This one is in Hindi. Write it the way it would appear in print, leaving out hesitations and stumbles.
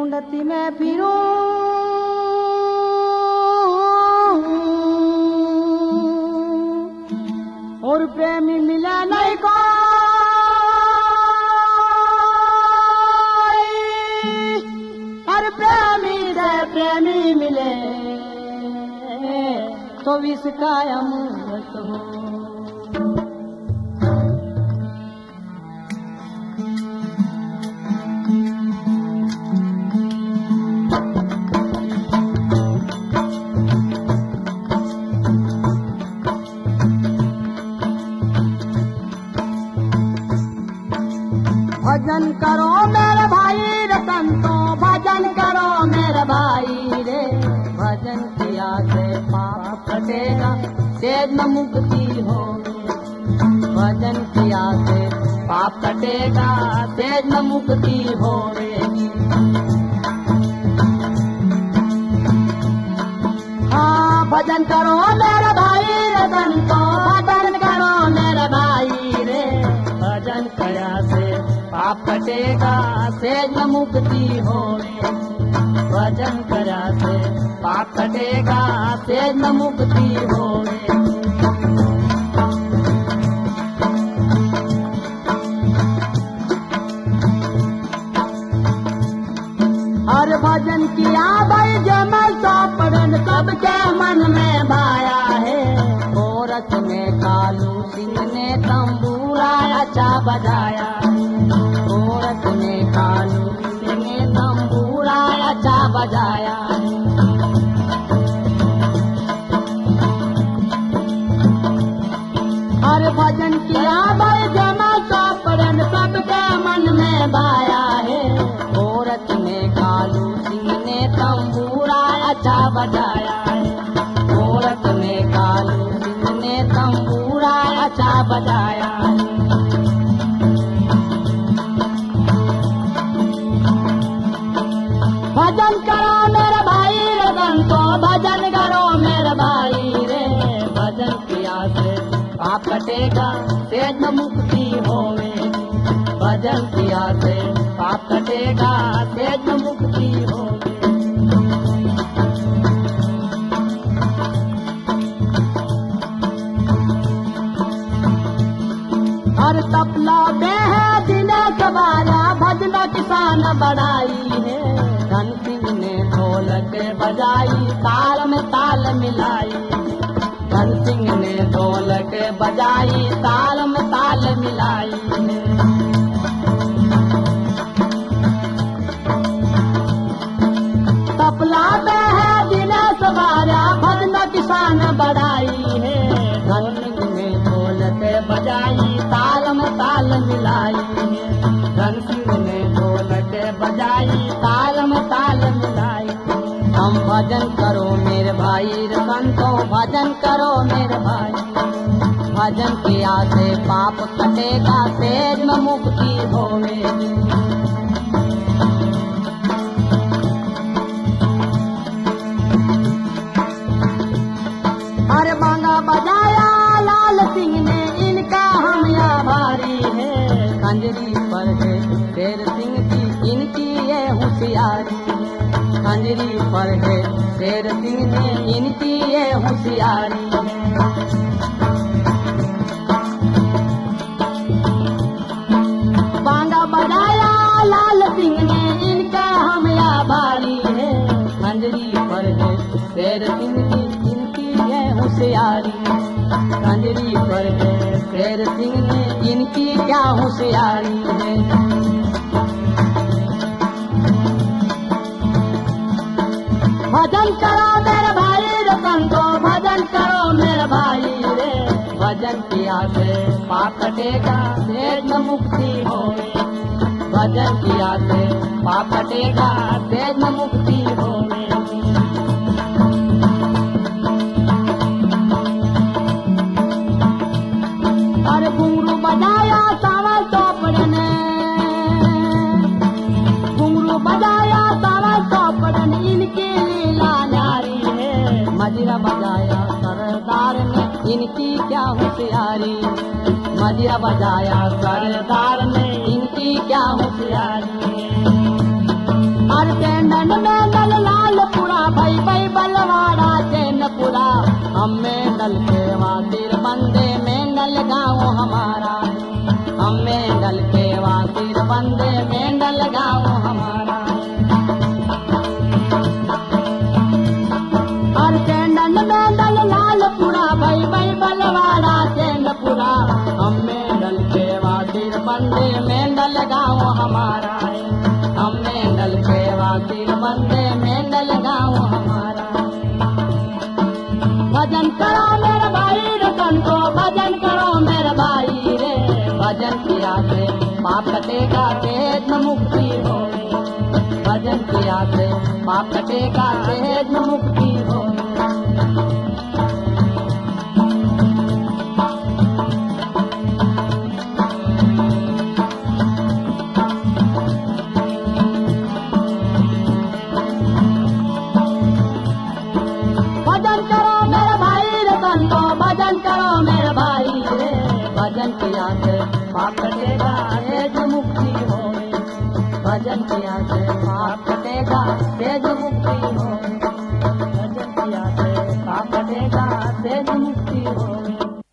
ढूंढती मैं फिरूं और प्रेमी मिला नहीं को प्रेमी मिले तो इसका अमृत हो। भजन करो मेरे भाई रे संतों, भजन करो मेरे भाई रे। भजन किया से पाप कटेगा, सेज न मुक्ति होगी। भजन किया से पाप कटेगा, सेज न मुक्ति होगी। हाँ भजन करो मेरे भाई रे संतों, भजन करो मेरे भाई रे। भजन किया से पाप कटेगा, सेज न मुक्ति होगी। भजन करा से पाप कटेगा, सेज न मुक्ति होगी। हर भजन किया भाई जमल सापड़न, सबके मन में भाया है। गोरख में कालू सिंह ने तंबूरा अच्छा बजाया। गोरख में कालू सिंह ने तंबूरा अच्छा बजाया। हर भजन किया भाई जमा सापड़न, सबके मन में भाया है। गोरख में कालू सिंह ने तंबूरा अच्छा बजाया है। गोरख में कालू सिंह ने तंबूरा अच्छा बजाया है। भजन करो मेरे भाई रे संतों, भजन करो मेरे भाई रे। भजन किया से पाप कटेगा, सेज न मुक्ति होगी। भजन किया से पाप कटेगा, सेज न मुक्ति होगी। हर तपला है दिने सवारा, भजन किसान बढ़ाई है। धन सिंह ने ढोलक बजाई, ताल में ताल मिलाई। धन सिंह ने ढोलक बजाई, ताल में ताल मिलाई। तपला है दिने सवारा, भजन किसान बढ़ाई है। धन सिंह ने ढोलक बजाई, ताल में ताल मिलाई। धन सिंह ने ढोलक बजाई, ताल में ताल मिलाई। हम भजन करो मेरे भाई रे संतों, भजन करो मेरे भाई। भजन किया से पाप कटेगा, सेज में मुक्ति होगी। अरे बांगा बजाया लाल सिंह ने, इनका हम आभारी है। खंजरी पर है शेर सिंह की, इनकी ये होशियारी। खंजरी पर है शेर सिंह ने, इनकी ये होशियारी। बांगा बजाया लाल सिंह ने, इनका हम आभारी है। खंजरी पर है शेर सिंह की, इनकी ये होशियारी। खंजरी पर है शेर सिंह ने, इनकी क्या होशियारी है। भजन करो मेरे भाई रे संतों, भजन करो मेरे भाई रे। भजन किया से पाप कटेगा, सेज न मुक्ति होगी। भजन किया से पाप कटेगा, सेज न मुक्ति होगी। अरे घुंघरू बजाया सावल चौपड़े ने, घुंघरू बजाया सावल चौपड़े ने, इनकी लीला न्यारी है। मजीरा बजाया सरदार ने, इनकी क्या होशियारी। मजीरा बजाया सरदार ने, इनकी क्या होशियारी। और चैनन में नल लालपुरा भई भई बलवाड़ा चैनपुरा हमें नल के वासिर बंदे में नल गाँव हमारा हमें नल के वासिर बंदे में नल गाँव हमारा और चैनन में नल लालपुरा भई भई बलवाड़ा चैनपुरा हमें नल के वासिर बंदे में नल गाँव हमारा हमें नल के वासिर बंदे में नल गाँव हमारा भजन करो मेरे भाई रतन को भजन करो मेरे भाई रे भजन किया से पाप कटेगा तेज में मुक्ति हो भजन किया से पाप कटेगा तेज में मुक्ति हो भजन करो मेरे भाई रतन को भजन करो मेरे भाई रे भजन किया से पाप कटेगा तेज मुक्ति हो भजन किया से पाप कटेगा तेज मुक्ति हो